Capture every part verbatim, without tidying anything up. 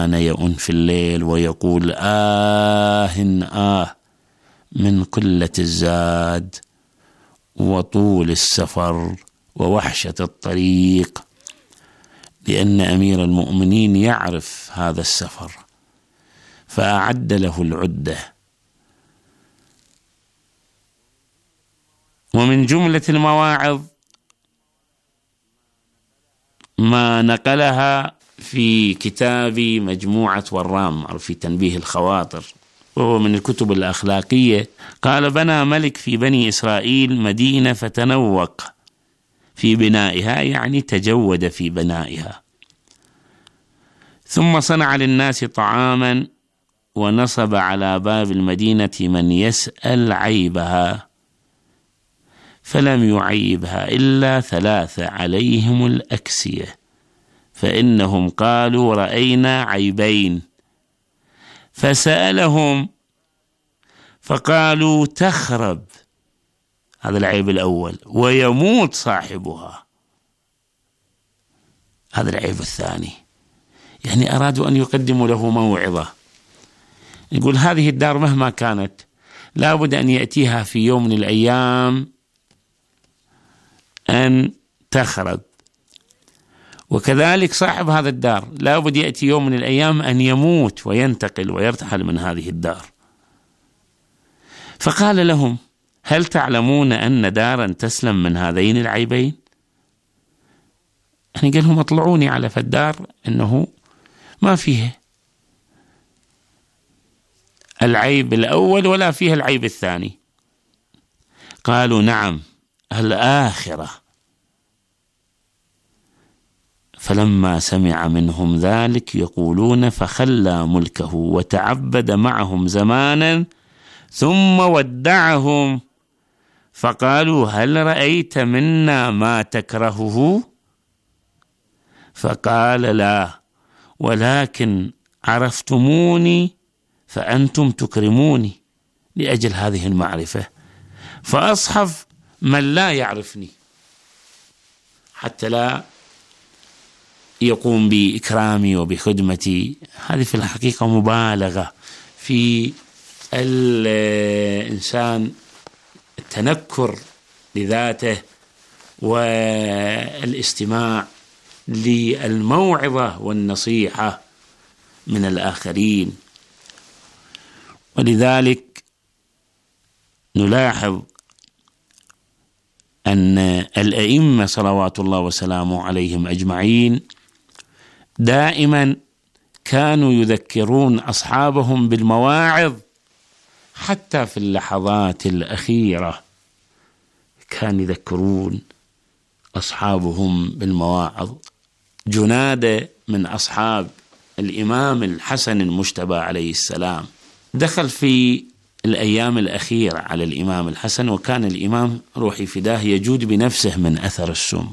كان يؤن في الليل ويقول آه آه من قلة الزاد وطول السفر ووحشة الطريق، لأن أمير المؤمنين يعرف هذا السفر فأعد له العدة. ومن جملة المواعظ ما نقلها في كتاب مجموعة ورام في تنبيه الخواطر، وهو من الكتب الأخلاقية. قال: بنى ملك في بني إسرائيل مدينة فتنوق في بنائها، يعني تجود في بنائها، ثم صنع للناس طعاما ونصب على باب المدينة من يسأل عيبها، فلم يعيبها إلا ثلاثة عليهم الأكسية، فإنهم قالوا رأينا عيبين، فسألهم فقالوا تخرب، هذا العيب الأول، ويموت صاحبها، هذا العيب الثاني. يعني أرادوا أن يقدموا له موعظة. يقول هذه الدار مهما كانت لا بد أن يأتيها في يوم من الأيام أن تخرب، وكذلك صاحب هذا الدار لا بد يأتي يوم من الأيام أن يموت وينتقل ويرتحل من هذه الدار. فقال لهم: هل تعلمون أن دارا تسلم من هذين العيبين؟ يعني قال لهم: اطلعوني على فالدار أنه ما فيه العيب الأول ولا فيه العيب الثاني. قالوا: نعم، الآخرة. فلما سمع منهم ذلك يقولون فخلى ملكه وتعبد معهم زمانا ثم ودعهم، فقالوا: هل رأيت منا ما تكرهه؟ فقال: لا، ولكن عرفتموني فأنتم تكرموني لأجل هذه المعرفة، فأصحف من لا يعرفني حتى لا يقوم بإكرامي وبخدمتي. هذه في الحقيقة مبالغة في الإنسان التنكر لذاته والاستماع للموعظة والنصيحة من الآخرين. ولذلك نلاحظ أن الأئمة صلوات الله وسلامه عليهم أجمعين دائما كانوا يذكرون أصحابهم بالمواعظ حتى في اللحظات الأخيرة، كان يذكرون أصحابهم بالمواعظ. جنادة من أصحاب الإمام الحسن المجتبى عليه السلام دخل في الأيام الأخيرة على الإمام الحسن، وكان الإمام روحي فداه يجود بنفسه من أثر السم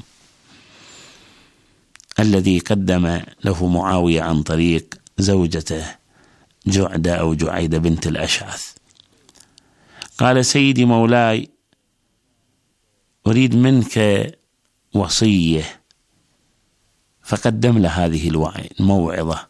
الذي قدم له معاوية عن طريق زوجته جعدة أو جعيدة بنت الأشعث. قال: سيدي مولاي، أريد منك وصية، فقدم له هذه الموعظة.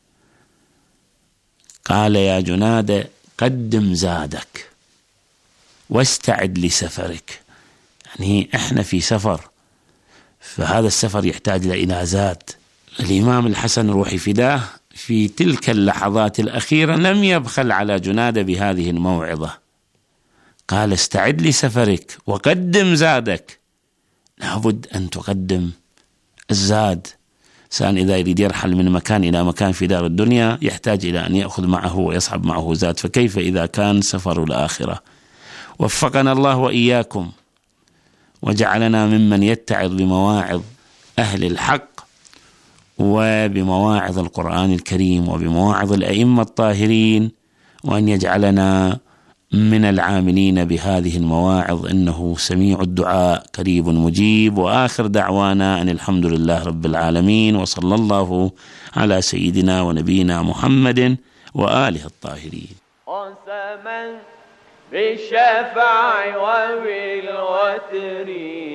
قال: يا جنادة، قدم زادك واستعد لسفرك. يعني احنا في سفر، فهذا السفر يحتاج إلى زاد. الإمام الحسن روحي فداه في تلك اللحظات الأخيرة لم يبخل على جنادة بهذه الموعظة. قال: استعد لسفرك وقدم زادك. لابد أن تقدم الزاد. إنسان إذا يريد يرحل من مكان إلى مكان في دار الدنيا يحتاج إلى أن يأخذ معه ويصحب معه زاد، فكيف إذا كان سفر الآخرة؟ وفقنا الله وإياكم وجعلنا ممن يتعظ بمواعظ أهل الحق وبمواعظ القرآن الكريم وبمواعظ الأئمة الطاهرين، وأن يجعلنا من العاملين بهذه المواعظ، إنه سميع الدعاء قريب مجيب. وآخر دعوانا أن الحمد لله رب العالمين، وصلى الله على سيدنا ونبينا محمد وآله الطاهرين. قسما بالشفع وبالوتر،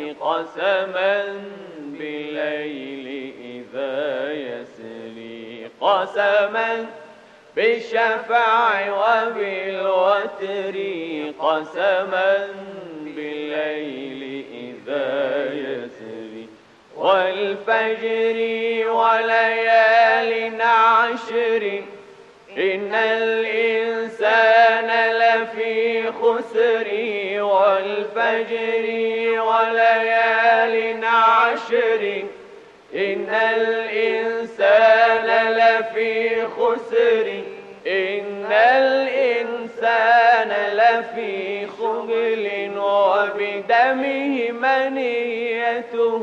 قسما بالليل إذا يسري، قسما بالشفع وبالوتر قسما بالليل إذا يسري والفجر وليال عشر إن الإنسان لفي خسر والفجر وليال عشر إن الإنسان لفي خسر إن الإنسان لفي خبل وبدمه منيته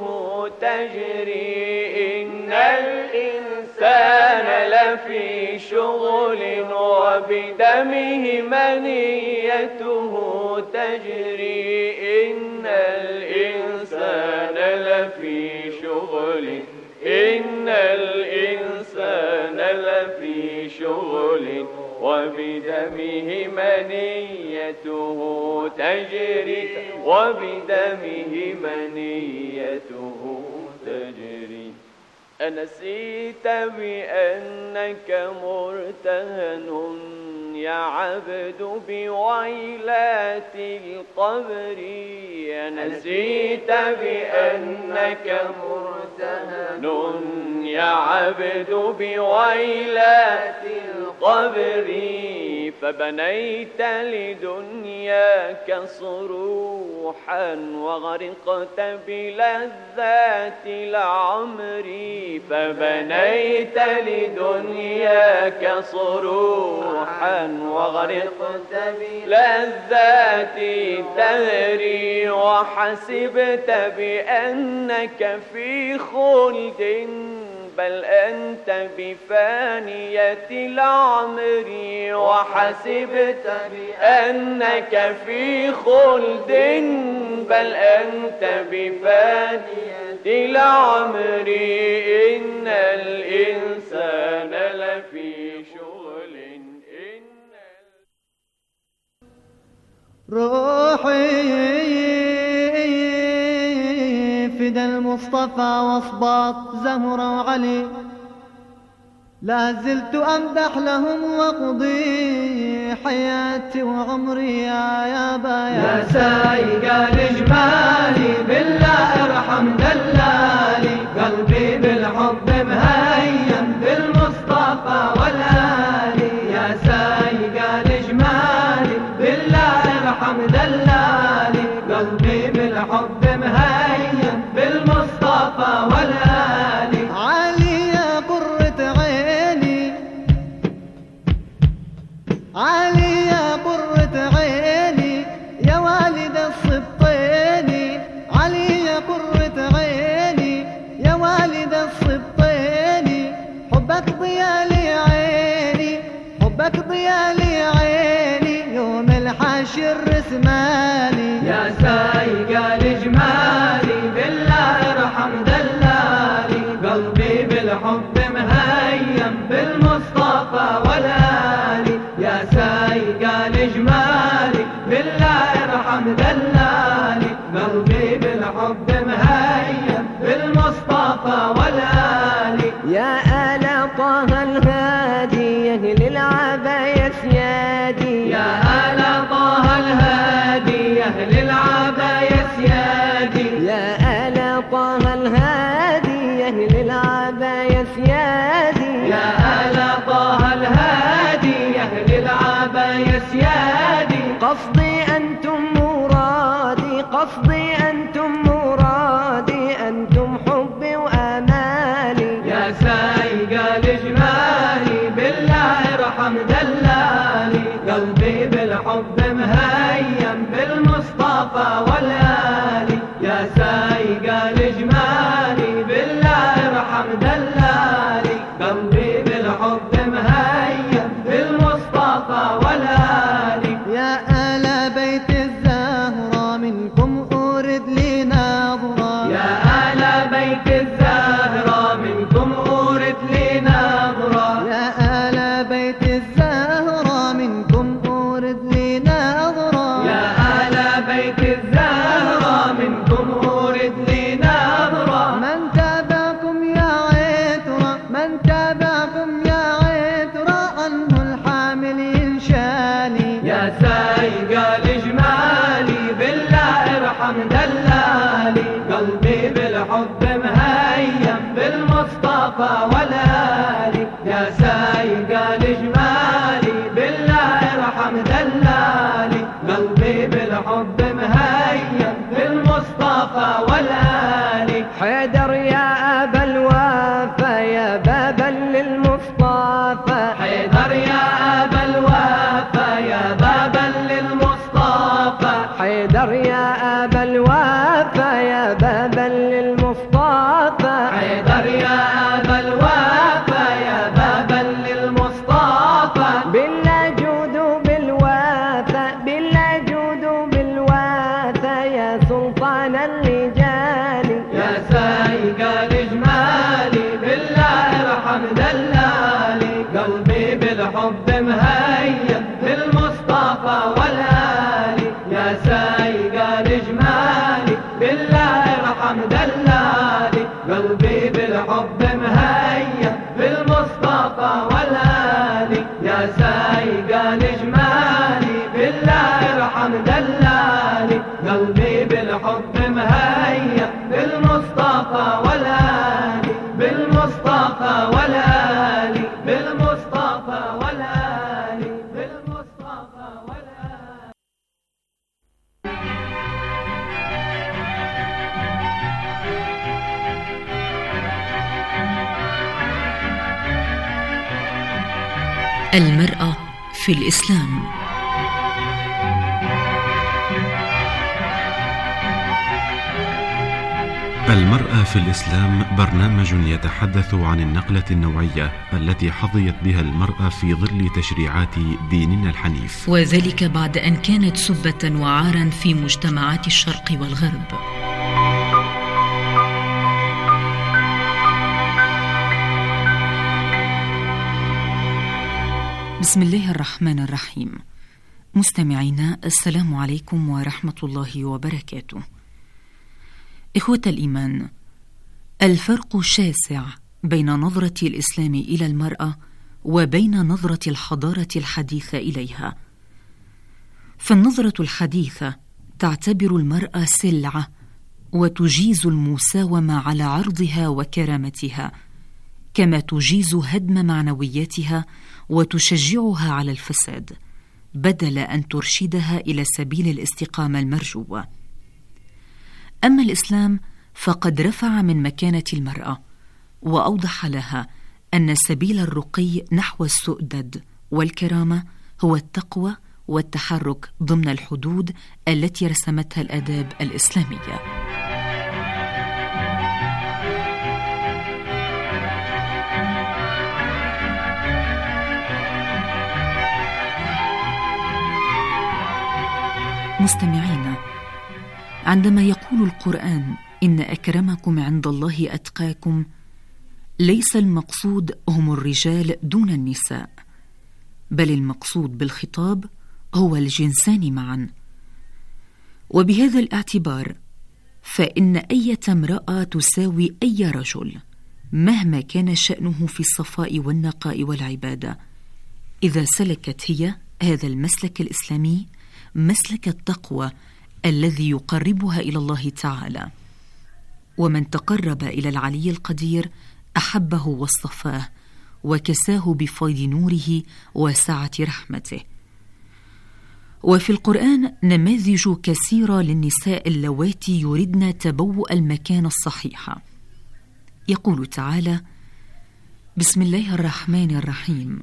تجري إن الإنسان لفي شغل وبدمه منيته تجري إن الإنسان لفي شغل إن الإنسان لفي شغل وبدمه منيته تجري وبدمه منيته تجري أنسيت بأنك مرتهن يا عبد بويلات القبر نسيت بأنك مرتهن يا عبد بويلات القبر فبنيت لدنياك صروحا وغرقت بلذات العمر فبنيت لدنياك صروحا وغرقت بلذات الدهر وحسبت بأنك في خلد بل أنت بفانية العمر وحسبت بأنك في خلد بل أنت بفانية العمر إن الإنسان لفي شغل إن روحي فدى المصطفى واصباط زهرة وعلي لا زلت أمدح لهم وأقضي حياتي وعمري يا يابا يا سايق الجمالي بالله ارحم دلالي قلبي بالحب مهيم بالمصطفى والآلي يا سايق الجمالي بالله ارحم دلالي قلبي بالحب مهيم بالمصطفى والآلي علي يا قرة عيني علي يا قرة عيني يا والد الصبطين علي يا قرة عيني يا والد الصبطين حبك ضيالي عيني حبك ضيالي عيني يوم الحشر رسماني يا سايق الجمالي بالله ارحم دلالي قلبي بالحب مهيم بالمصطفى والآلي يا سايق الجمالي بالله ارحم دلالي قلبي بالحب مهيم بالمصطفى والآلي يا آل طه الهادي يا أهل العباية سيادي يا آل طه الهادي يا أهل العباية سيادي يا آل طه الهادي يا أهل العباية سيادي يا آل طه الهادي يا أهل العباية سيادي قصدي أنتم مرادي قصدي أنتم مرادي أنتم حبي وآمالي يا سايق الجمالي بالله ارحم دلالي قلبي بالحب مهيم بالمصطفى والآلي يا سايق الجمالي بالله ارحم دلالي قلبي بالحب مهيم بالمصطفى والآلي يا آل بيت الزهرة منكم أورد لي نظرة يا آل بيت الزهرة منكم أورد لي نظرة يا آل بيت الزهرة منكم أورد لي نظرة يا آل بيت الزهرة منكم أورد لي نظرة من تابعكم يا عترة من تابعكم يا بالمصطفى والآلي يا سايق الإجمالي بالله ارحم دلالي قلبي بالحب مهيأ بالمصطفى والآلي حيدر يا أبا الوفا يا بابا للمصطفى حيدر يا أبا الوفا يا بابا للمصطفى حيدر يا أبا الوفا يا بابا للمصطفى حيدر يا أبا الوفا يا بابا للمصطفى بالله جود بالوفا بالله جود بالوفا يا سلطان اللجال يا سايق الإجمالي بالله ارحم دلالي قلبي بالحب مهيأ بالمصطفى والآلي يا سايق الإجمالي بالله ارحم دلالي قلبي بالحب مهيأ بالمصطفى والآلي يا سايق الإجمالي بالله ارحم دلالي قلبي بالحب مهيأ بالمصطفى والآلي بالمصطفى والآلي بالمصطفى والآلي بالمصطفى والآلي. المرأة في الإسلام. المرأة في الإسلام برنامج يتحدث عن النقلة النوعية التي حظيت بها المرأة في ظل تشريعات ديننا الحنيف، وذلك بعد أن كانت سبة وعارا في مجتمعات الشرق والغرب. بسم الله الرحمن الرحيم. مستمعينا، السلام عليكم ورحمة الله وبركاته. إخوة الإيمان، الفرق شاسع بين نظرة الإسلام إلى المرأة وبين نظرة الحضارة الحديثة إليها. فالنظرة الحديثة تعتبر المرأة سلعة وتجيز المساومة على عرضها وكرامتها، كما تجيز هدم معنوياتها وتشجعها على الفساد، بدل أن ترشدها إلى سبيل الاستقامة المرجوة. أما الإسلام فقد رفع من مكانة المرأة وأوضح لها أن سبيل الرقي نحو السؤدد والكرامة هو التقوى والتحرك ضمن الحدود التي رسمتها الآداب الإسلامية. مستمعينا، عندما يقول القرآن إن أكرمكم عند الله أتقاكم، ليس المقصود هم الرجال دون النساء، بل المقصود بالخطاب هو الجنسان معا. وبهذا الاعتبار فإن أي امرأة تساوي أي رجل مهما كان شأنه في الصفاء والنقاء والعبادة، إذا سلكت هي هذا المسلك الإسلامي، مسلك التقوى الذي يقربها إلى الله تعالى. ومن تقرب إلى العلي القدير أحبه واصطفاه وكساه بفيض نوره وسعة رحمته. وفي القرآن نماذج كثيرة للنساء اللواتي يردن تبوء المكان الصحيح. يقول تعالى: بسم الله الرحمن الرحيم: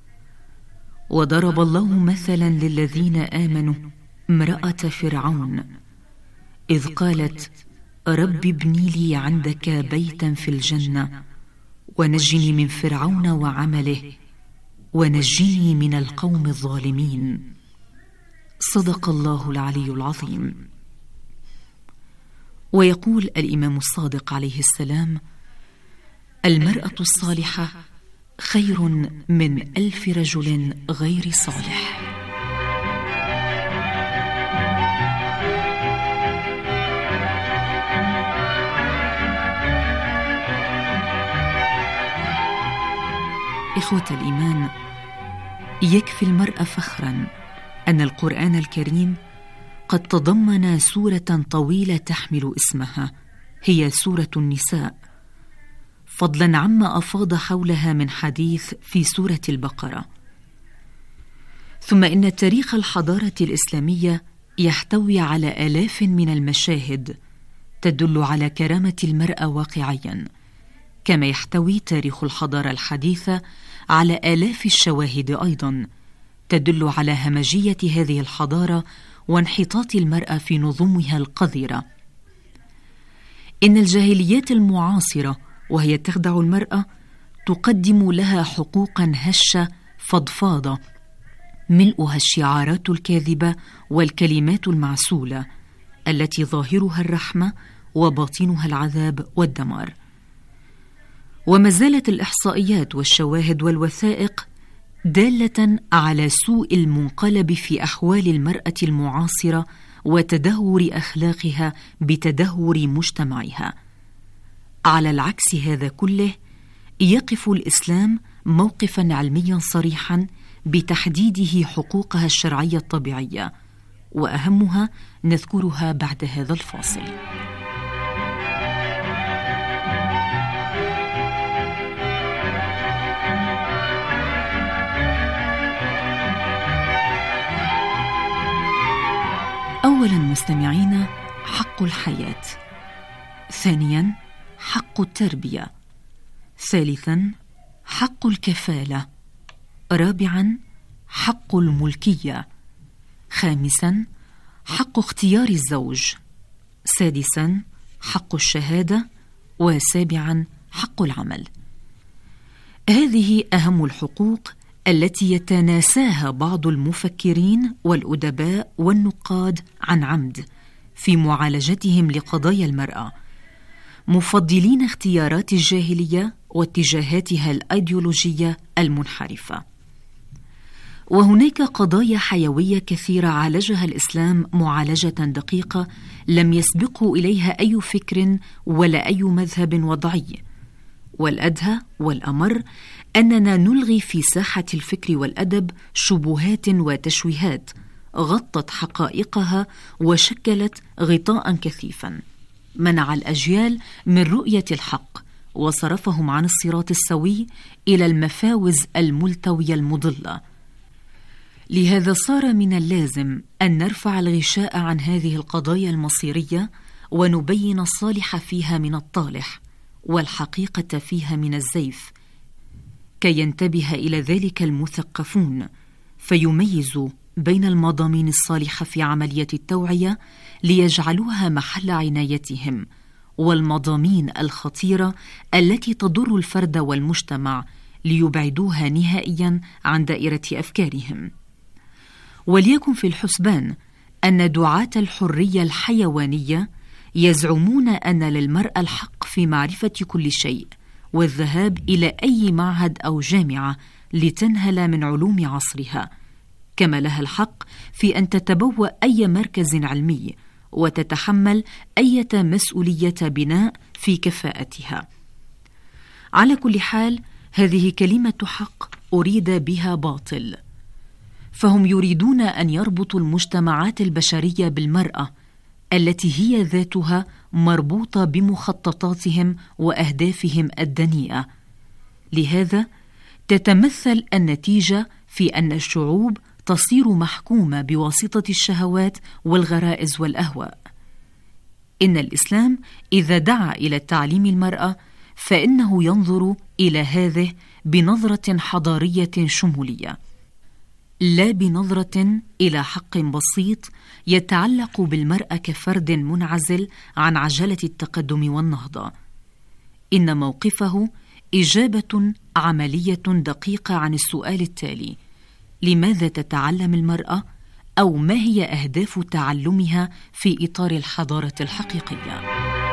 وضرب الله مثلا للذين آمنوا امرأة فرعون إذ قالت رب ابني لي عندك بيتا في الجنة ونجني من فرعون وعمله ونجني من القوم الظالمين. صدق الله العلي العظيم. ويقول الإمام الصادق عليه السلام: المرأة الصالحة خير من ألف رجل غير صالح. إخوة الإيمان، يكفي المرأة فخراً أن القرآن الكريم قد تضمن سورة طويلة تحمل اسمها، هي سورة النساء. فضلا عما أفاض حولها من حديث في سورة البقرة. ثم إن تاريخ الحضارة الإسلامية يحتوي على آلاف من المشاهد تدل على كرامة المرأة واقعيا، كما يحتوي تاريخ الحضارة الحديثة على آلاف الشواهد أيضا تدل على همجية هذه الحضارة وانحطاط المرأة في نظمها القذرة. إن الجاهليات المعاصرة وهي تخدع المرأة تقدم لها حقوقا هشة فضفاضة ملؤها الشعارات الكاذبة والكلمات المعسولة التي ظاهرها الرحمة وباطنها العذاب والدمار. وما زالت الإحصائيات والشواهد والوثائق دالة على سوء المنقلب في أحوال المرأة المعاصرة وتدهور أخلاقها بتدهور مجتمعها. على العكس هذا كله يقف الإسلام موقفا علميا صريحا بتحديده حقوقها الشرعية الطبيعية، وأهمها نذكرها بعد هذا الفاصل. أولا مستمعين، حق الحياة. ثانيا، حق التربية. ثالثا، حق الكفالة. رابعا، حق الملكية. خامسا، حق اختيار الزوج. سادسا، حق الشهادة. وسابعا، حق العمل. هذه أهم الحقوق التي يتناساها بعض المفكرين والأدباء والنقاد عن عمد في معالجتهم لقضايا المرأة، مفضلين اختيارات الجاهلية واتجاهاتها الأيديولوجية المنحرفة. وهناك قضايا حيوية كثيرة عالجها الإسلام معالجة دقيقة لم يسبقه إليها أي فكر ولا أي مذهب وضعي. والأدهى والأمر أننا نلغي في ساحة الفكر والأدب شبهات وتشويهات غطت حقائقها وشكلت غطاء كثيفا منع الأجيال من رؤية الحق وصرفهم عن الصراط السوي إلى المفاوز الملتوية المضلة. لهذا صار من اللازم أن نرفع الغشاء عن هذه القضايا المصيرية ونبين الصالح فيها من الطالح والحقيقة فيها من الزيف، كي ينتبه إلى ذلك المثقفون فيميزوا بين المضامين الصالحة في عملية التوعية ليجعلوها محل عنايتهم، والمضامين الخطيرة التي تضر الفرد والمجتمع ليبعدوها نهائيا عن دائرة أفكارهم. وليكن في الحسبان أن دعاة الحرية الحيوانية يزعمون أن للمرأة الحق في معرفة كل شيء والذهاب إلى أي معهد أو جامعة لتنهل من علوم عصرها، كما لها الحق في أن تتبوأ أي مركز علمي وتتحمل أي مسؤولية بناء في كفاءتها. على كل حال، هذه كلمة حق أريد بها باطل، فهم يريدون أن يربطوا المجتمعات البشرية بالمرأة التي هي ذاتها مربوطة بمخططاتهم وأهدافهم الدنيئة. لهذا تتمثل النتيجة في أن الشعوب تصير محكومة بواسطة الشهوات والغرائز والأهواء. إن الإسلام إذا دعا إلى تعليم المرأة فإنه ينظر إلى هذه بنظرة حضارية شمولية، لا بنظرة إلى حق بسيط يتعلق بالمرأة كفرد منعزل عن عجلة التقدم والنهضة. إن موقفه إجابة عملية دقيقة عن السؤال التالي: لماذا تتعلم المرأة؟ أو ما هي أهداف تعلمها في إطار الحضارة الحقيقية؟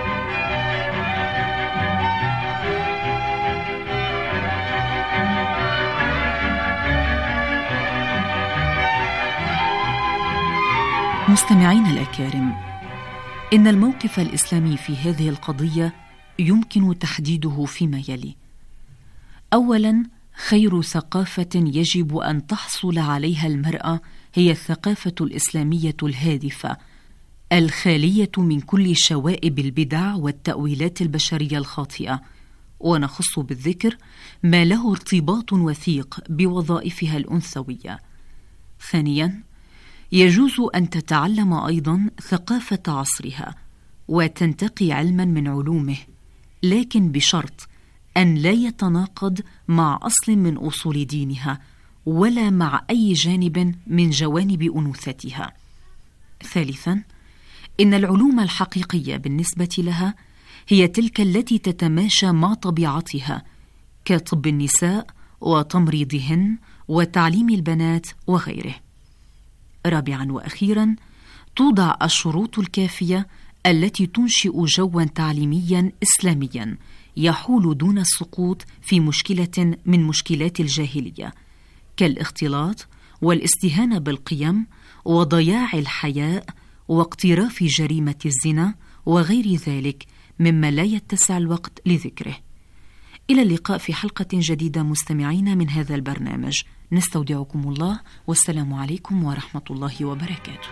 مستمعين الأكارم، إن الموقف الإسلامي في هذه القضية يمكن تحديده فيما يلي. أولاً، خير ثقافة يجب أن تحصل عليها المرأة هي الثقافة الإسلامية الهادفة الخالية من كل شوائب البدع والتأويلات البشرية الخاطئة، ونخص بالذكر ما له ارتباط وثيق بوظائفها الأنثوية. ثانياً، يجوز أن تتعلم أيضاً ثقافة عصرها وتنتقي علماً من علومه، لكن بشرط أن لا يتناقض مع أصل من أصول دينها ولا مع أي جانب من جوانب أنوثتها. ثالثاً، إن العلوم الحقيقية بالنسبة لها هي تلك التي تتماشى مع طبيعتها، كطب النساء وتمريضهن وتعليم البنات وغيره. رابعاً وأخيراً، توضع الشروط الكافية التي تنشئ جواً تعليمياً إسلامياً يحول دون السقوط في مشكلة من مشكلات الجاهلية، كالاختلاط والاستهانة بالقيم وضياع الحياء واقتراف جريمة الزنا وغير ذلك مما لا يتسع الوقت لذكره. إلى اللقاء في حلقة جديدة مستمعين من هذا البرنامج، نستودعكم الله، والسلام عليكم ورحمة الله وبركاته.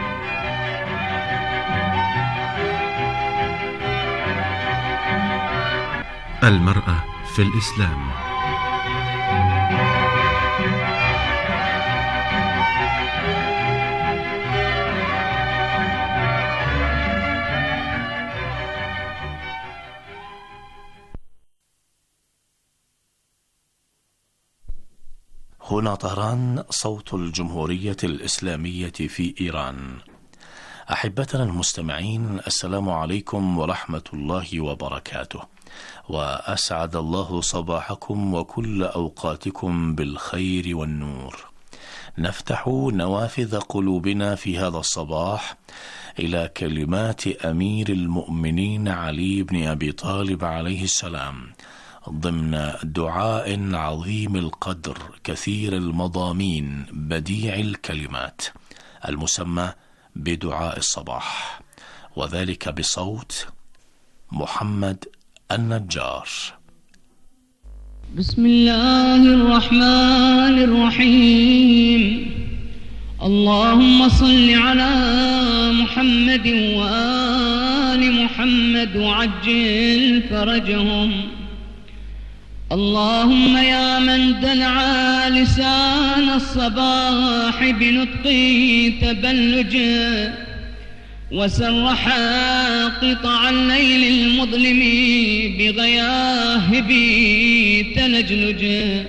المرأة في الإسلام. هنا طهران، صوت الجمهورية الإسلامية في إيران. أحبتنا المستمعين، السلام عليكم ورحمة الله وبركاته، وأسعد الله صباحكم وكل أوقاتكم بالخير والنور. نفتح نوافذ قلوبنا في هذا الصباح إلى كلمات أمير المؤمنين علي بن أبي طالب عليه السلام ضمن دعاء عظيم القدر كثير المضامين بديع الكلمات المسمى بدعاء الصباح، وذلك بصوت محمد النجار. بسم الله الرحمن الرحيم. اللهم صل على محمد وآل محمد وعجل فرجهم. اللهم يا من دلع لسان الصباح بنطق تبلج وسرح قطع الليل المظلم بغياهب تلجلج،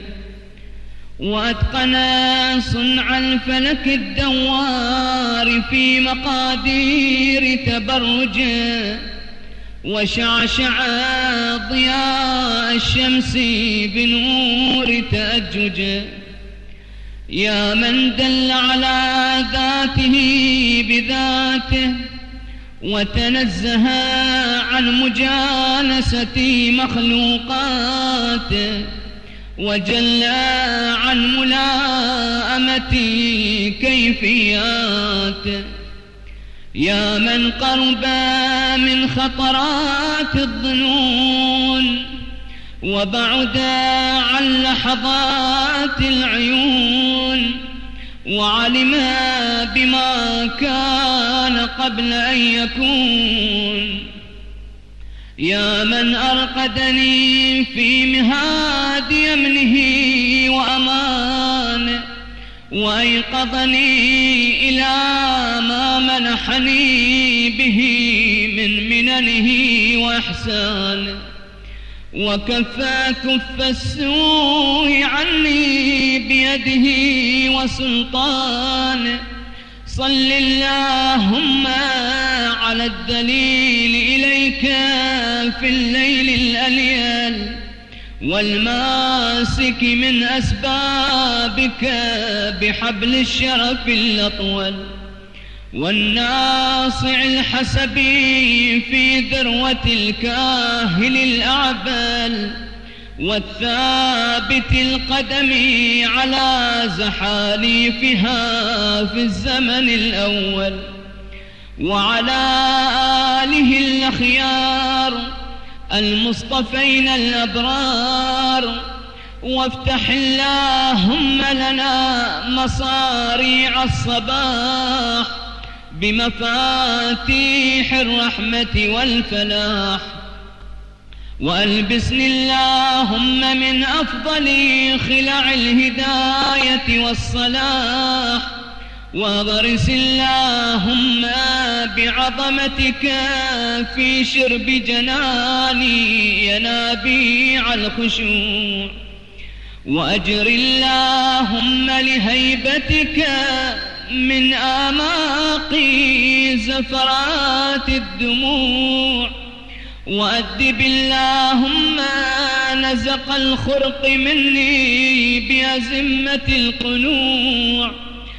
وأتقن صنع الفلك الدوار في مقادير تبرج، وشعشع ضياء الشمس بنور تأجج. يا من دل على ذاته بذاته وتنزه عن مجانسة مخلوقاته وجل عن ملاءمة كيفياته. يا من قرب من خطرات الظنون وبعد عن لحظات العيون وعلم بما كان قبل أن يكون. يا من أرقدني في مهاد يمنه وأمانه وأيقظني إلى ما منحني به من مننه وإحسانه، وكفى كف السوء عني بيده وسلطانه. صل اللهم على الدليل إليك في الليل الأليل والماسك من أسبابك بحبل الشرف الأطول، والناصع الحسبي في ذروة الكاهل الأعبل، والثابت القدم على زحاليفها في الزمن الأول، وعلى آله الأخيار المصطفين الأبرار. وافتح اللهم لنا مصاريع الصباح بمفاتيح الرحمة والفلاح، وألبسني اللهم من أفضل خلع الهداية والصلاح، وأغرس اللهم بعظمتك في شرب جناني ينابيع الخشوع، وأجر اللهم لهيبتك من آماقي زفرات الدموع، وأدب اللهم نزق الخرق مني بأزمة القنوع.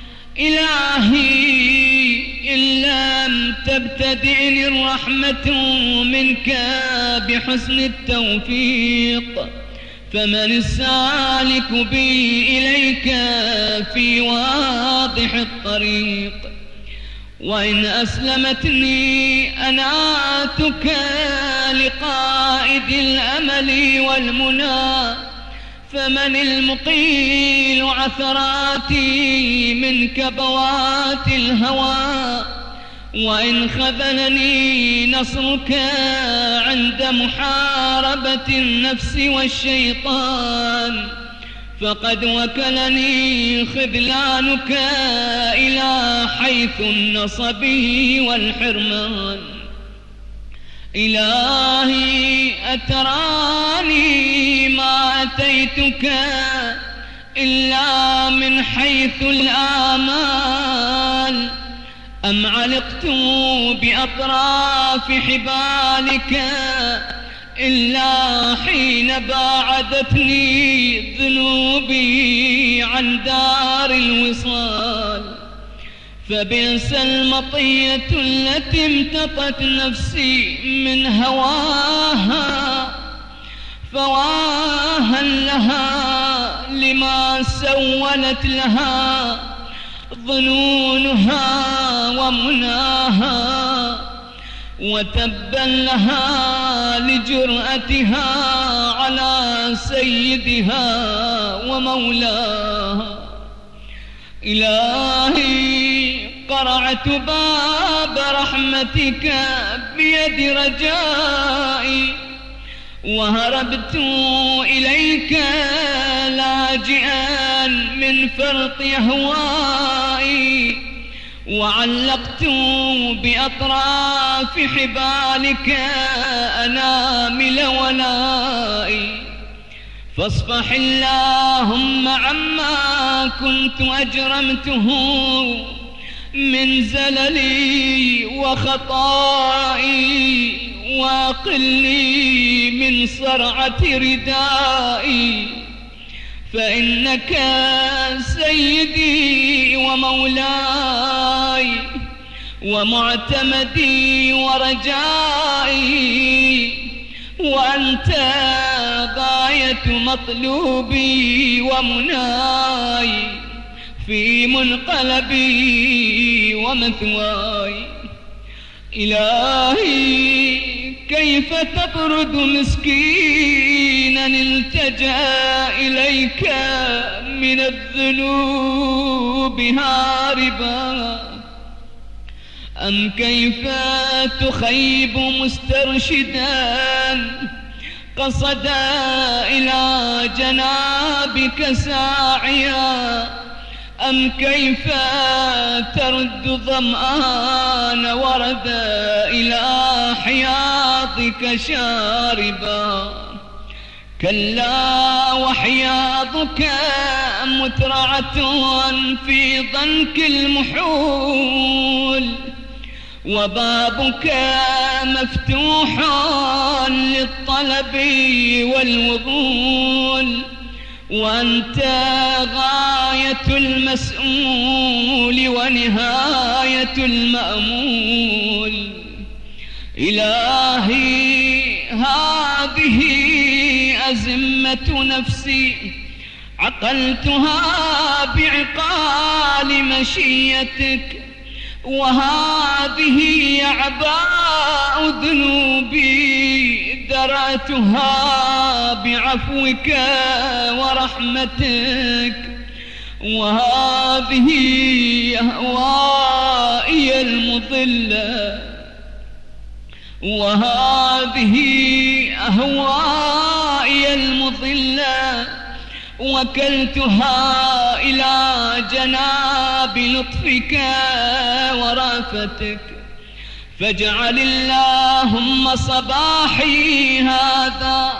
إلهي إن لم تبتدئني الرحمة منك بحسن التوفيق، فمن السالك بي إليك في واضح الطريق. وإن أسلمتني أناتك لقائد الأمل والمنى، فمن المقيل عثراتي من كبوات الهوى. وإن خذلني نصرك عند محاربة النفس والشيطان، فقد وكلني خذلانك إلى حيث النصب والحرمان. إلهي أتراني ما أتيتك إلا من حيث الآمال، أم علقت بأطراف حبالك إلا حين باعدتني ذنوبي عن دار الوصال. فبئس المطية التي امتطت نفسي من هواها، فواها لها لما سولت لها ظنونها ومناها، وتبا لها لجرأتها على سيدها ومولاها. إلهي قرعت باب رحمتك بيد رجائي، وهربت إليك لاجئا من فرط أهوائي، وعلقت بأطراف حبالك أنامل ولائي. فاصفح اللهم عما كنت أجرمته من زللي وخطائي، واقلني من صرعة ردائي، فإنك سيدي ومولاي ومعتمدي ورجائي، وأنت غاية مطلوبي ومناي في منقلبي ومثواي. إلهي كيف تطرد مسكينا التجأ إليك من الذنوب هاربا، أم كيف تخيب مسترشدا قصد إلى جنابك ساعيا، أم كيف ترد ظمآن ورد إلى حياضك شاربا. كلا وحياضك مترعة في ضنك المحول، وبابك مفتوح للطلب والوضول، وأنت غاية المسؤول ونهاية المأمول. إلهي هذه أزمة نفسي عقلتها بعقال مشيتك، وهذه أعباء ذنوبي درأتها بعفوك ورحمتك، وهذه أهوائي المضلة، وهذه أهوائي المضلة وكلتها إلى جناب لطفك ورأفتك، فاجعل اللهم صباحي هذا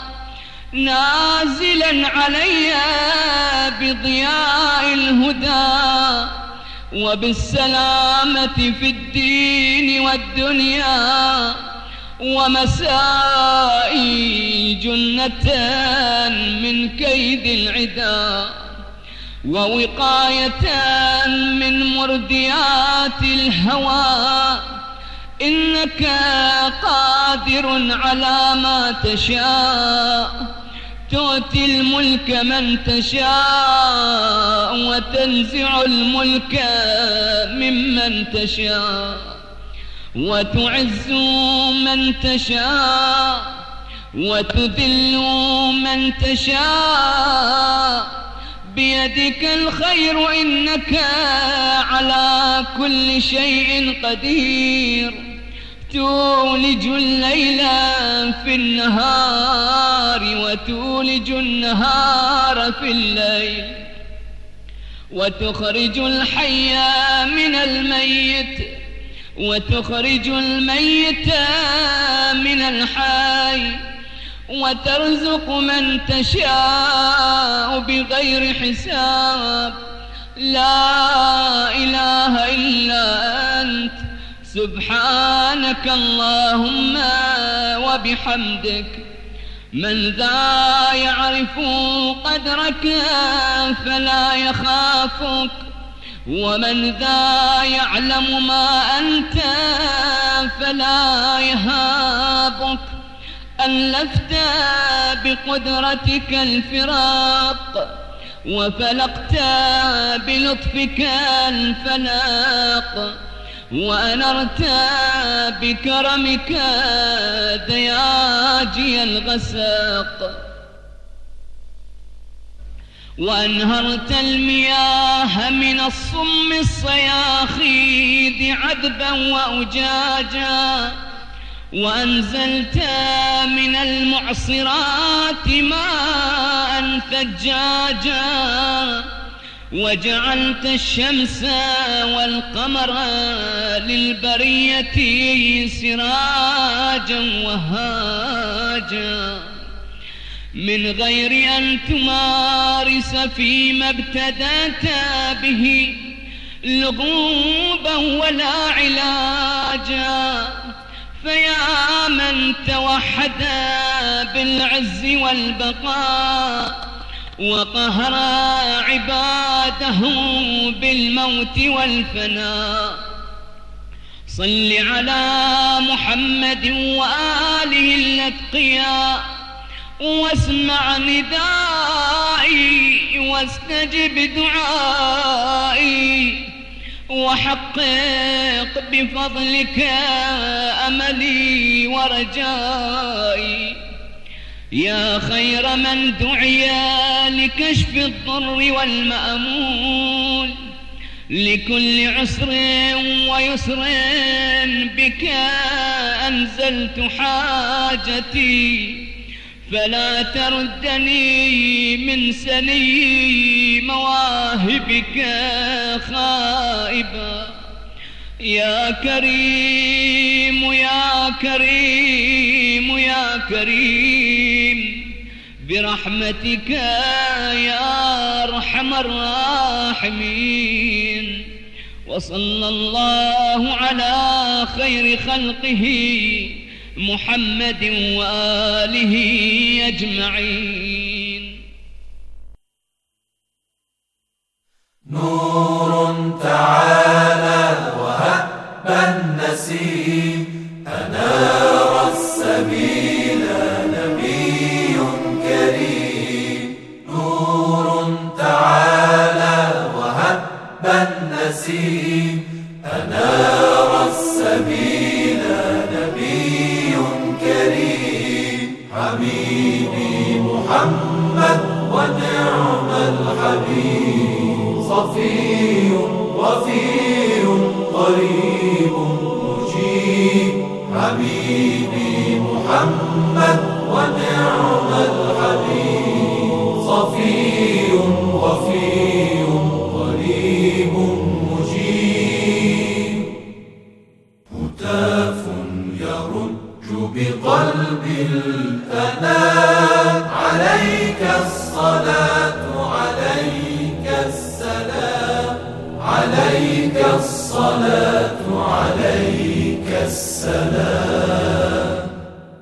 نازلا علي بضياء الهدى وبالسلامة في الدين والدنيا، ومسائي جنة من كيد العدا، ووقاية من مرديات الهوى، إنك قادر على ما تشاء، تؤتي الملك من تشاء وتنزع الملك ممن تشاء، وتعز من تشاء وتذل من تشاء، بيدك الخير إنك على كل شيء قدير، تولج الليل في النهار وتولج النهار في الليل، وتخرج الحي من الميت وتخرج الميت من الحي، وترزق من تشاء بغير حساب. لا إله إلا أنت سبحانك اللهم وبحمدك. من ذا يعرف قدرك فلا يخافك، ومن ذا يعلم ما أنت فلا يهابك. ألفت بقدرتك الفراق وفلقت بلطفك الفلاق، وأنرت بكرمك دياجي الغساق، وأنهرت المياه من الصم الصياخيد عذبا وأجاجا، وأنزلت من المعصرات ماء ثجاجا، وجعلت الشمس والقمر للبرية سراجا وهاجا، من غير أن تمارس فيما ابتدأت به لغوبا ولا علاجا. فيا من توحد بالعز والبقاء وقهر عباده بالموت والفناء، صل على محمد وآله الأتقياء، واسمع ندائي واستجب دعائي، وحقق بفضلك أملي ورجائي. يا خير من دعي لكشف الضر والمأمول، لكل عسر ويسر بك أنزلت حاجتي، فلا تردني من سني مواهبك خائبا. يا كريم يا كريم يا كريم برحمتك يا أرحم الراحمين. وصلى الله على خير خلقه محمد وآله أجمعين. نور تعالى وهب النسيم، أنار السبيل نبي كريم. نور تعالى وهب النسيم، أنار السبيل نبي كريم. حبيبي محمد ونعم الحبيب، صفي وفي قريب مجيب. حبيبي محمد ونعم الحبيب صفي وفي قريب مجيب هتاف يرج بقلب الأنام عليك الصلاة عليك السلام عليك الصلاة عليك السلام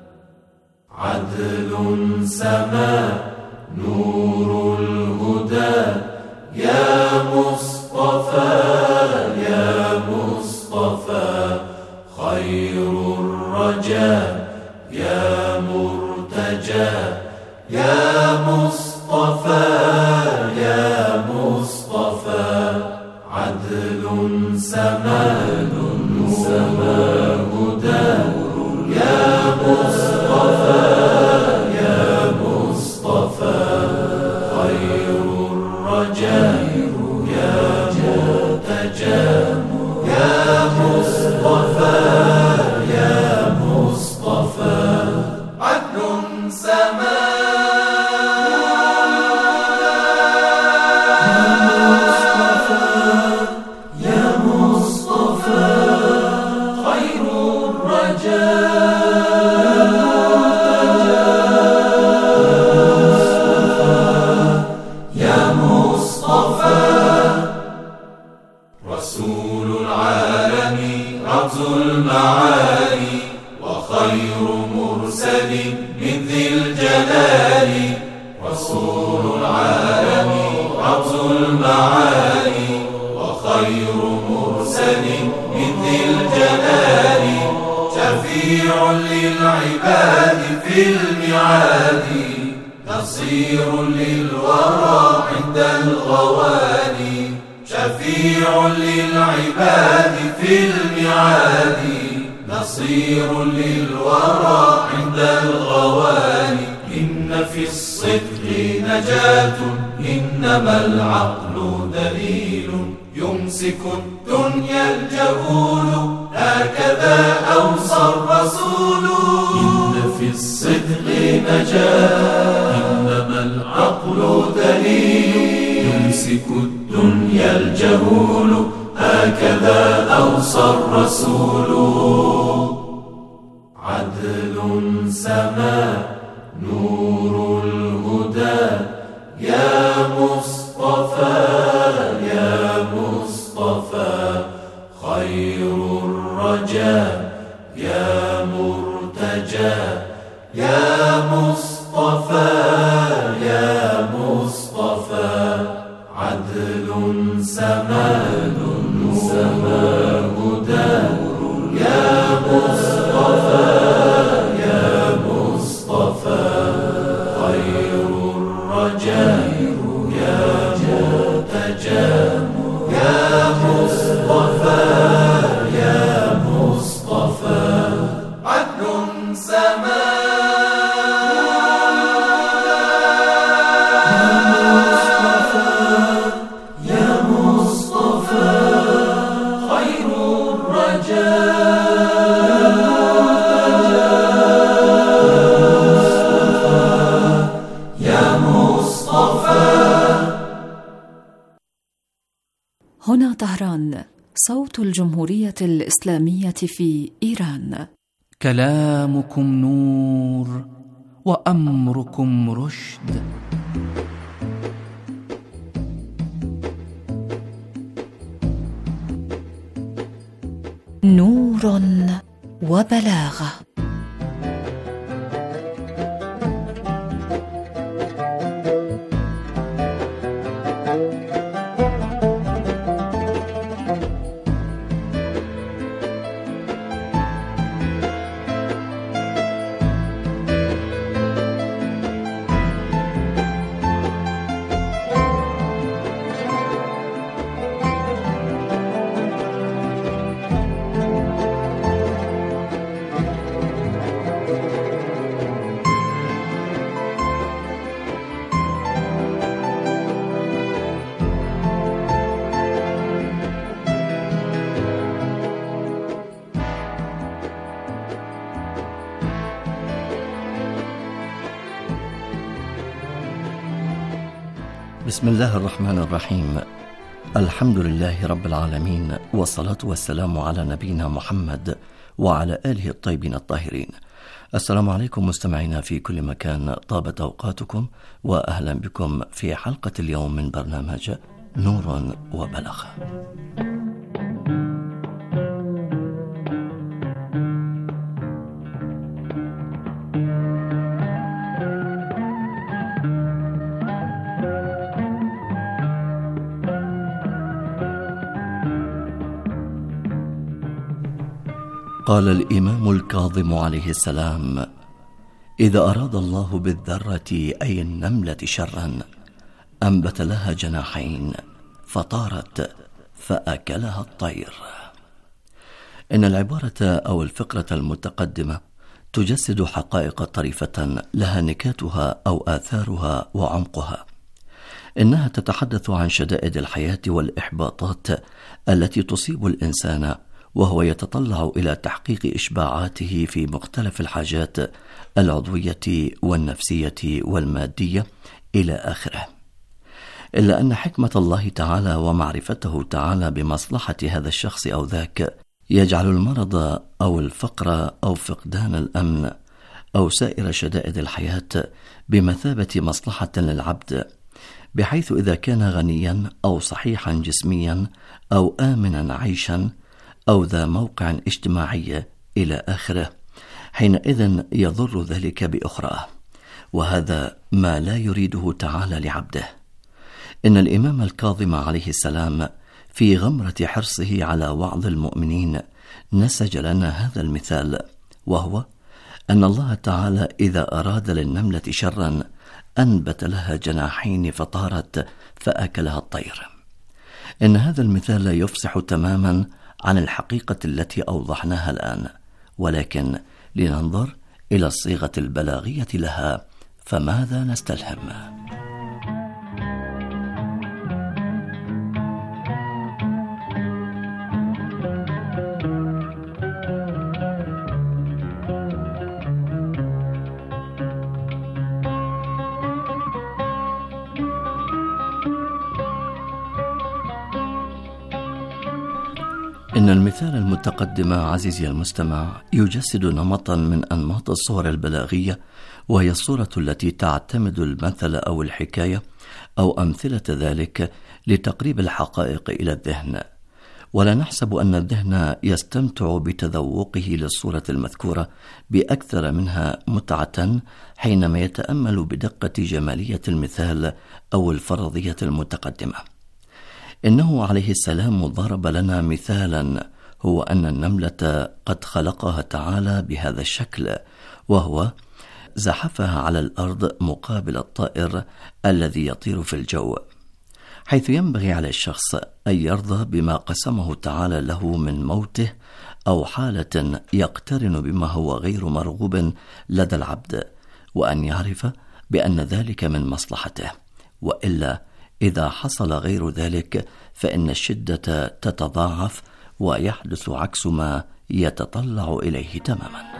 عدل سما نور الهدى يا مصطفى يا مصطفى خير الرجاء يا مرتجى يا مصطفى يا مصطفى عدل سما سما هدى يا مصطفى يا مصطفى خير الرجاء يا مرتجى يا مصطفى يا مصطفى عدل سما رسول العالم رمز المعالي وخير مرسل من ذي الجلال رسول العالم رمز المعالي وخير مرسل من ذي الجلال شفيع للعباد في الميعاد نصير للورى عند الغوالي شفيع للعباد في الميعاد نصير للورى عند الغوالي إن في الصدق نجاة إنما العقل دليل يمسك الدنيا الجهول هكذا أوصى الرسول إن في الصدق نجاة إنما العقل دليل يمسك الدنيا الجهول هكذا أوصى الرسول عدل سما نور الهدى يا مصطفى يا مصطفى خير الرجاء يا مرتجى يا مصطفى يا مصطفى عدل سما سما هدى يا مصطفى يا مصطفى خير الرجاء يا مرتجى يا مصطفى يا مصطفى عدل سما هنا طهران، صوت الجمهورية الإسلامية في إيران. كلامكم نور وأمركم رشد. نور وبلاغة. بسم الله الرحمن الرحيم. الحمد لله رب العالمين، والصلاة والسلام على نبينا محمد وعلى آله الطيبين الطاهرين. السلام عليكم مستمعينا في كل مكان، طابت أوقاتكم وأهلا بكم في حلقة اليوم من برنامج نور وبلاغ. قال الإمام الكاظم عليه السلام: إذا أراد الله بالذرة أي النملة شرا أنبت لها جناحين فطارت فأكلها الطير. إن العبارة أو الفقرة المتقدمة تجسد حقائق طريفة لها نكاتها أو آثارها وعمقها. إنها تتحدث عن شدائد الحياة والإحباطات التي تصيب الإنسان وهو يتطلع إلى تحقيق إشباعاته في مختلف الحاجات العضوية والنفسية والمادية إلى آخره. إلا أن حكمة الله تعالى ومعرفته تعالى بمصلحة هذا الشخص أو ذاك يجعل المرض أو الفقر أو فقدان الأمن أو سائر شدائد الحياة بمثابة مصلحة للعبد، بحيث إذا كان غنيا أو صحيحا جسميا أو آمنا عيشا أو ذا موقع اجتماعي إلى آخره، حينئذ يضر ذلك بأخرى، وهذا ما لا يريده تعالى لعبده. إن الإمام الكاظم عليه السلام في غمرة حرصه على وعظ المؤمنين نسج لنا هذا المثال، وهو أن الله تعالى إذا أراد للنملة شرا أنبت لها جناحين فطارت فأكلها الطير. إن هذا المثال يفصح تماما عن الحقيقة التي أوضحناها الآن، ولكن لننظر إلى الصيغة البلاغية لها، فماذا نستلهم؟ إن المثال المتقدم عزيزي المستمع يجسد نمطا من أنماط الصور البلاغية، وهي الصورة التي تعتمد المثل أو الحكاية أو أمثلة ذلك لتقريب الحقائق إلى الذهن، ولا نحسب أن الذهن يستمتع بتذوقه للصورة المذكورة بأكثر منها متعة حينما يتأمل بدقة جمالية المثال أو الفرضية المتقدمة. إنه عليه السلام ضرب لنا مثالا، هو أن النملة قد خلقها تعالى بهذا الشكل، وهو زحفها على الأرض مقابل الطائر الذي يطير في الجو، حيث ينبغي على الشخص أن يرضى بما قسمه تعالى له من موته أو حالة يقترن بما هو غير مرغوب لدى العبد، وأن يعرف بأن ذلك من مصلحته، وإلا إذا حصل غير ذلك فإن الشدة تتضاعف ويحدث عكس ما يتطلع إليه تماما.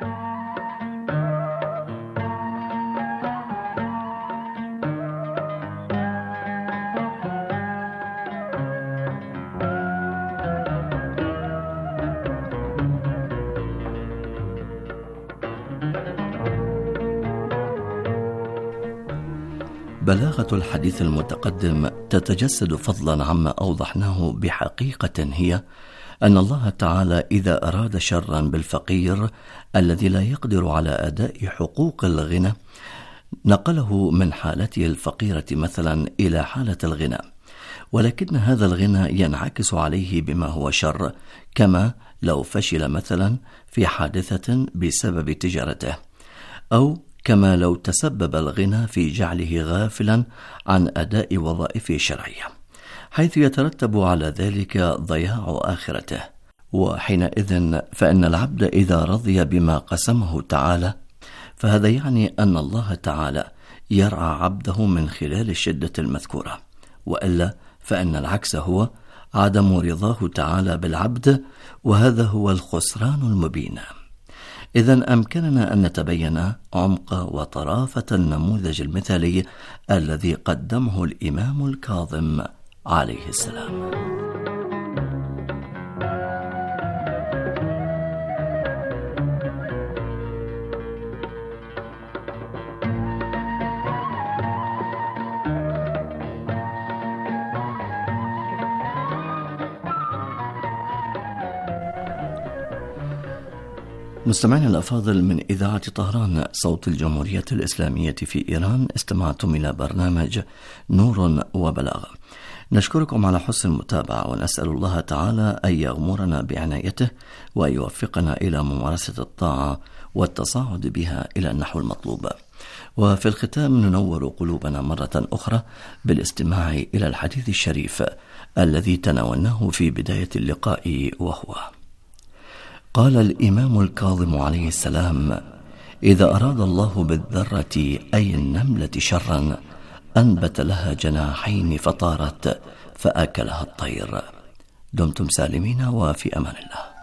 بلاغة الحديث المتقدم تتجسد فضلا عما أوضحناه بحقيقة، هي أن الله تعالى إذا أراد شرا بالفقير الذي لا يقدر على أداء حقوق الغنى نقله من حالته الفقيرة مثلا إلى حالة الغنى، ولكن هذا الغنى ينعكس عليه بما هو شر، كما لو فشل مثلا في حادثة بسبب تجارته، أو كما لو تسبب الغنى في جعله غافلا عن أداء وظائفه الشرعية، حيث يترتب على ذلك ضياع آخرته. وحينئذ فإن العبد إذا رضي بما قسمه تعالى فهذا يعني أن الله تعالى يرعى عبده من خلال الشدة المذكورة، وإلا فإن العكس هو عدم رضاه تعالى بالعبد، وهذا هو الخسران المبين. إذن أمكننا أن نتبين عمق وطرافة النموذج المثالي الذي قدمه الإمام الكاظم عليه السلام. مستمعينا الأفاضل، من إذاعة طهران صوت الجمهورية الإسلامية في إيران، استمعتم إلى برنامج نور وبلاغ. نشكركم على حسن المتابعة، ونسأل الله تعالى أن يغمرنا بعنايته وأن يوفقنا إلى ممارسة الطاعة والتصاعد بها إلى النحو المطلوب. وفي الختام ننور قلوبنا مرة أخرى بالاستماع إلى الحديث الشريف الذي تناولناه في بداية اللقاء، وهو: قال الإمام الكاظم عليه السلام: إذا أراد الله بالذرة أي النملة شرا أنبت لها جناحين فطارت فأكلها الطير. دمتم سالمين وفي أمان الله.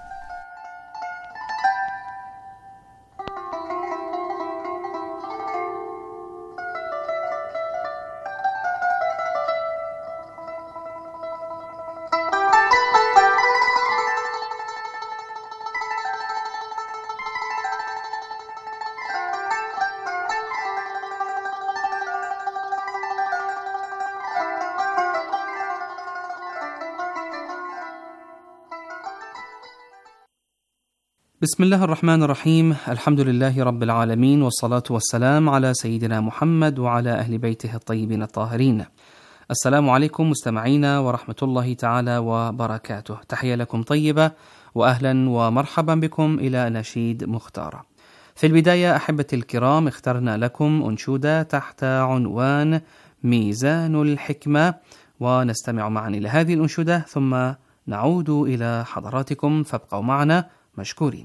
بسم الله الرحمن الرحيم. الحمد لله رب العالمين، والصلاة والسلام على سيدنا محمد وعلى أهل بيته الطيبين الطاهرين. السلام عليكم مستمعينا ورحمة الله تعالى وبركاته. تحية لكم طيبة وأهلا ومرحبا بكم إلى نشيد مختار. في البداية أحبتي الكرام، اخترنا لكم أنشودة تحت عنوان ميزان الحكمة، ونستمع معا إلى هذه الأنشودة ثم نعود إلى حضراتكم، فابقوا معنا مشكورين.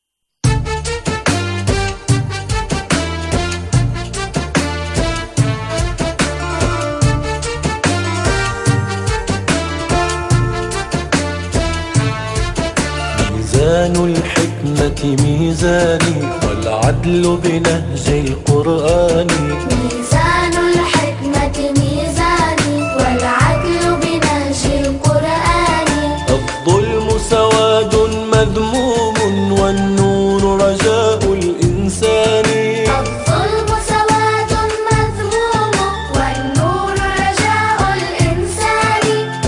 ميزان الحكمة ميزاني والعدل بنهج القرآن. ميزان الحكمة ميزاني والعدل بنهج القرآن. الظلم سواد مذموم والنور رجاء الإنسان. الظلم سواد مذموم والنور رجاء الإنسان.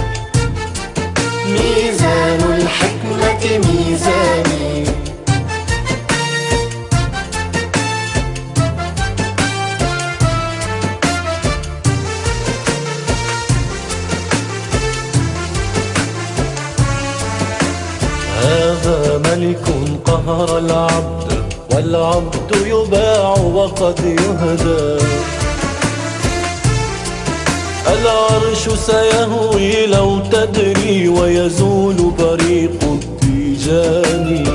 ميزان الحكمة ميزاني. هذا ملك قهر العبد والعبد يباع وقد يهدى. العرش سيهوي لو تدري ويزول بريق التيجان.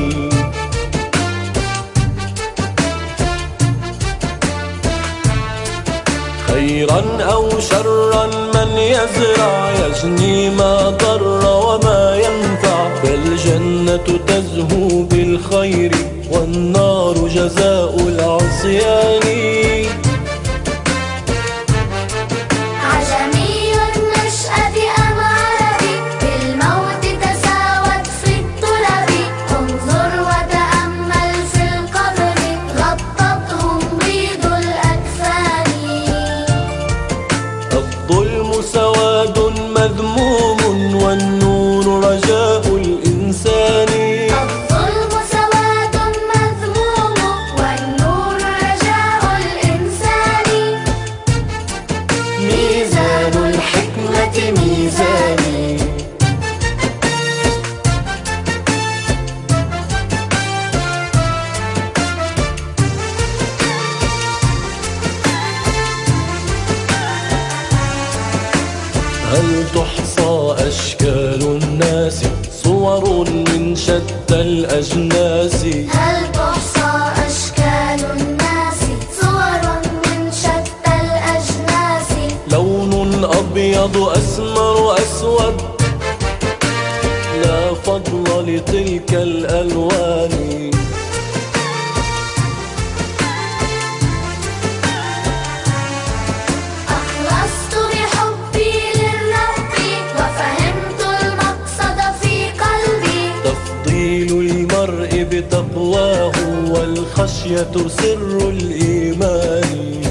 خيرا أو شرا من يزرع يجني ما ضر وما ينفع. فالجنة تزهو بالخير والنار جزاء العصيان. عجمي النشأة أم عربي بالموت تساوت في الطلب. انظر وتأمل في القبر غطتهم بيض الأكفان. الظلم سواد مذموم والنور رجاء الإنسان. الظلم سواد مذموم والنور رجاء الإنسان. ميزان الحكمة ميزاني. هل تحصى أشكال الناس صور من شتى الأجناس. هل تحصى أشكال الناس صور من شتى الأجناس. لون أبيض أسمر أسود لا فضل لتلك الألوان. الخشية سر الإيمان.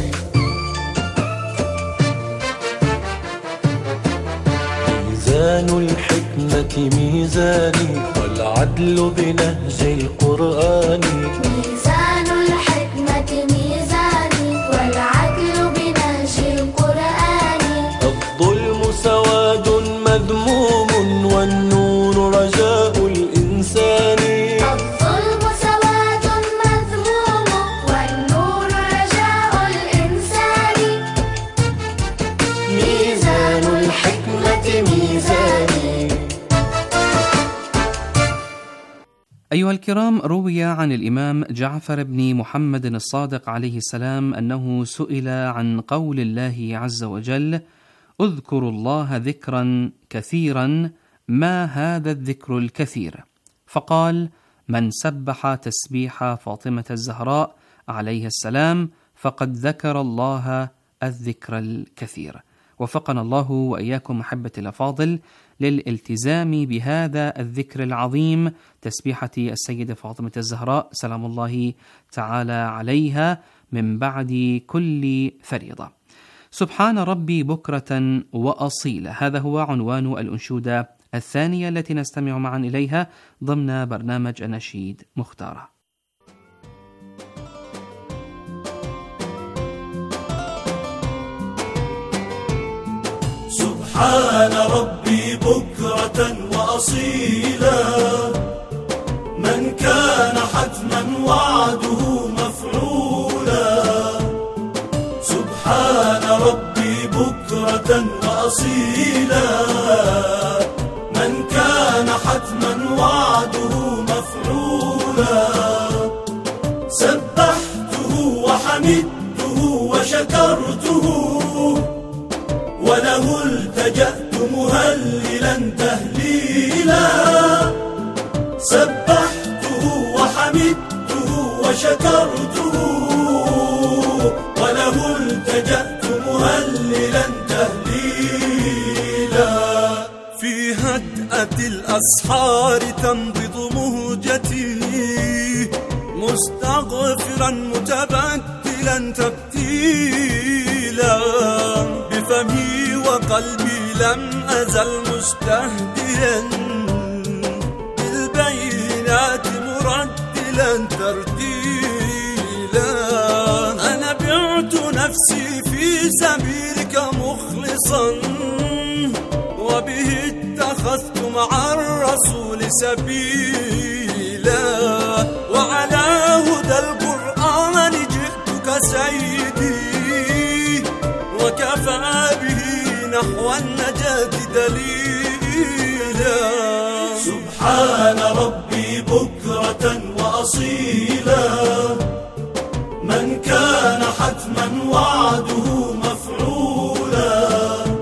ميزان الحكمة ميزاني والعدل بنهج القرآن. ميزان الحكمة ميزاني والعدل بنهج القرآن. الظلم سواد مذموم والنور رجاء الإنسان. الظلم سواد مذموم والنور رجاء الإنسان. ميزان الحكمة ميزاني. أيها الكرام، روي عن الإمام جعفر بن محمد الصادق عليه السلام أنه سئل عن قول الله عز وجل: اذكروا الله ذكرا كثيرا، ما هذا الذكر الكثير؟ فقال: من سبح تسبيح فاطمة الزهراء عليه السلام فقد ذكر الله الذكر الكثير. وفقنا الله وإياكم محبة الأفاضل للالتزام بهذا الذكر العظيم، تسبيحة السيدة فاطمة الزهراء سلام الله تعالى عليها من بعد كل فريضة. سبحان ربي بكرة وأصيلا، هذا هو عنوان الأنشودة الثانية التي نستمع معا إليها ضمن برنامج أناشيد مختارة. سبحان ربي بكرة وأصيلا، من كان حتما وعده مفعولا. سبحان ربي بكرة وأصيلا، من كان حتما وعده مفعولا. سبحته وحمدته وشكرته، وله التجأت مهللا تهليلا. سبحته وحمدته وشكرته، وله التجأت مهللا تهليلا. في هدأة الأسحار تنبض مهجتي، مستغفرا متبتلا تبتيلا. بفمي وقلبي لم أزل مستهديا، بالبينات مرتلا ترتيلا. أنا بعت نفسي في سبيلك مخلصا، وبه اتخذت مع الرسول سبيلا. وعلى هدى القرآن جئتك سيدي، وكفى به نحو النجاة دليلا. سبحان ربي بكرة وأصيلا، من كان حتما وعده مفعولا.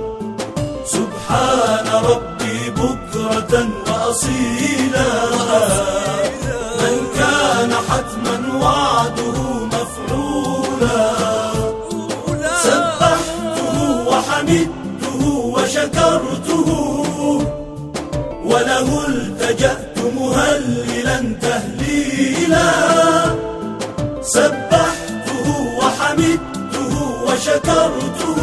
سبحان ربي بكرة وأصيلا، من كان حتما وعده مفعولا. حمدته وشكرته، وله التجأت مهللا تهليلا. سبحته وحمدته وشكرته،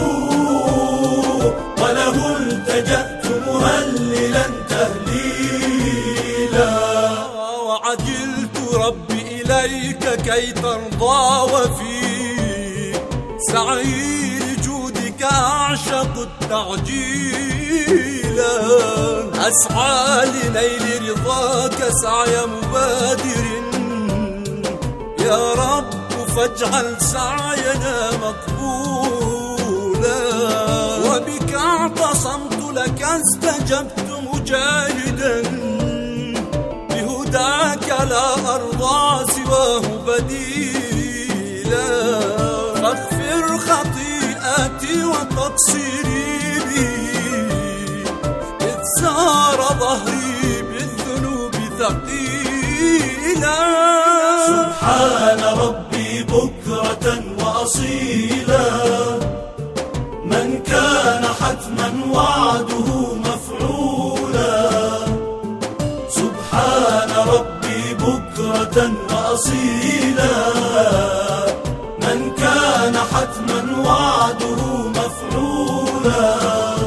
وله التجأت مهللا تهليلا. وعجلت ربي إليك كي ترضى، وفي سعي أعشق التعجيل. أسعى لنيل رضاك سعي مبادر، يا رب فاجعل سعينا مقبولا. وبك اعتصمت لك استجبت مجاهدا، بهداك لا أرضى سواه بديلا. فاغفر خطيئتي وتقصيري بي، إذ سار ظهري بالذنوب ثقيلا. سبحان ربي بكرة وأصيلا، من كان حتما وعده مفعولا. سبحان ربي بكرة وأصيلا، وأصيلا، من كان حتما وعده مفعولا.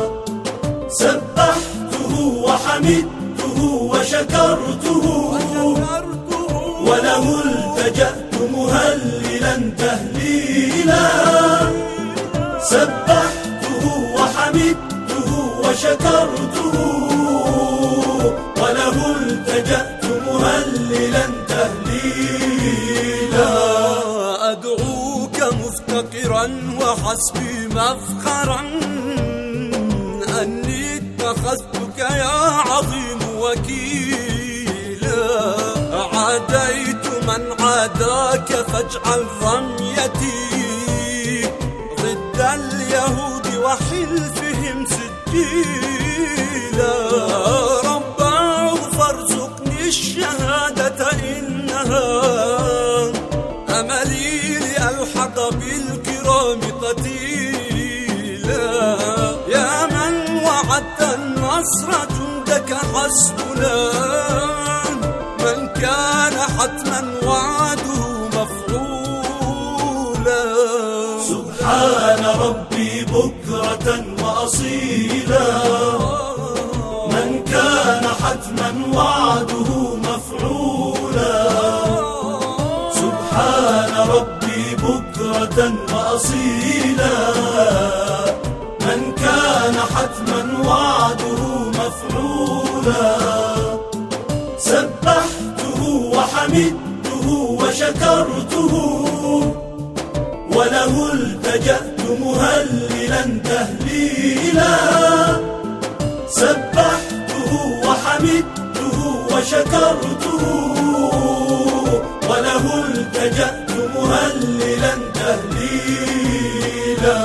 سبحته وحمدته وشكرته، وله التجأت مهللا تهليلا. سبحته وحمدته وشكرته، وله التجأت مهللا تهليلا. أدعوك مفتقرا وحسبي مفخرا، أني اتخذتك يا عظيم وكيلا. عاديت من عاداك فاجعل رميتي ضد اليهود وحلفهم سجيلا. رباه فارزقني الشهادة إنها أملي لألحق بالكرام قتيلا. يا من وعدت النصر جندك حسبنا، من كان حتما وعده مفعولا. سبحان ربي بكرة وأصيلا، من كان حتما وعده مفعولا. سبحان ربي بكرة وأصيلا، من كان حتما وعده مفعولا. سبحته وحمدته وشكرته، وله التجأت مهللا تهليلا. سبحته وحمدته وشكرته، وله التجأت مهللا تهليلا.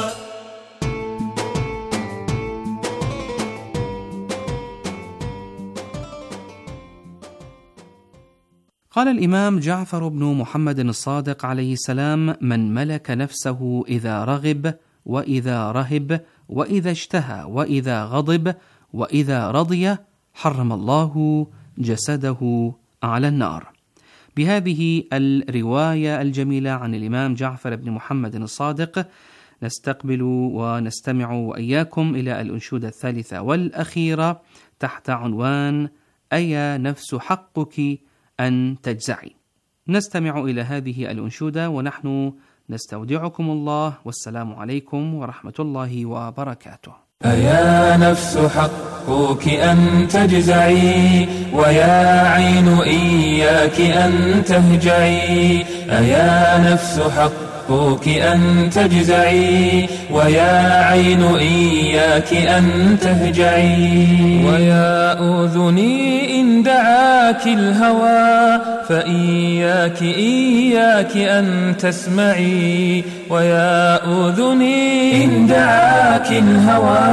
قال الإمام جعفر بن محمد الصادق عليه السلام: من ملك نفسه إذا رغب وإذا رهب وإذا اشتهى وإذا غضب وإذا رضي حرم الله جسده على النار. بهذه الرواية الجميلة عن الإمام جعفر بن محمد الصادق نستقبل ونستمع وإياكم إلى الأنشودة الثالثة والأخيرة تحت عنوان: أيا نفس حقك أن تجزعي. نستمع إلى هذه الأنشودة ونحن نستودعكم الله، والسلام عليكم ورحمة الله وبركاته. أيا نفس حقك أن تجزعي، ويا عين إياك أن تهجعي. أيا نفس حقك أن تجزعي، ويا عين إياك أن تهجعي. ويا أذني إن دعاك الهوى، فإياك إياك أن تسمعي. ويا أذني إن دعاك الهوى،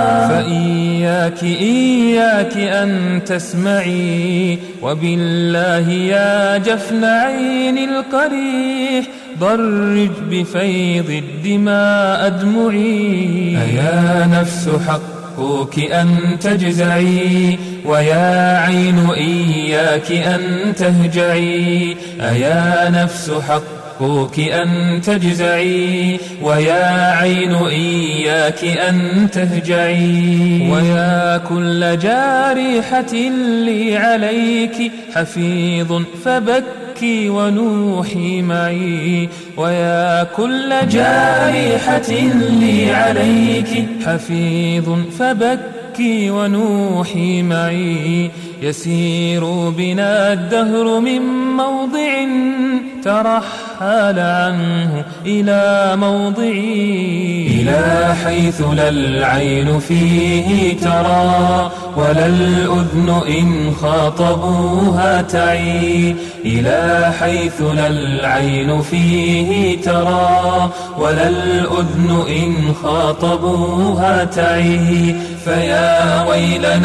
فإياك إياك أن تسمعي. وبالله يا جفن عين القريح، ضرج بفيض الدماء أدمعي. أيا نفس حقك أن تجزعي، ويا عين إياك أن تهجعي. أيا نفس حقك أن تجزعي، ويا عين إياك أن تهجعي. ويا كل جارحة لي عليك حفيظ فبكي ونوحي معي. ويا كل جارحة لي عليك حفيظ فبكي ونوحي معي. يسير بنا الدهر من موضع ترحل عنه إلى موضعي. إلى حيث لا العين فيه ترى، ولا الأذن إن خاطبوها تعي. إلى حيث لا العين فيه ترى، ولا الأذن إن خاطبوها تعي. فيا ويلنا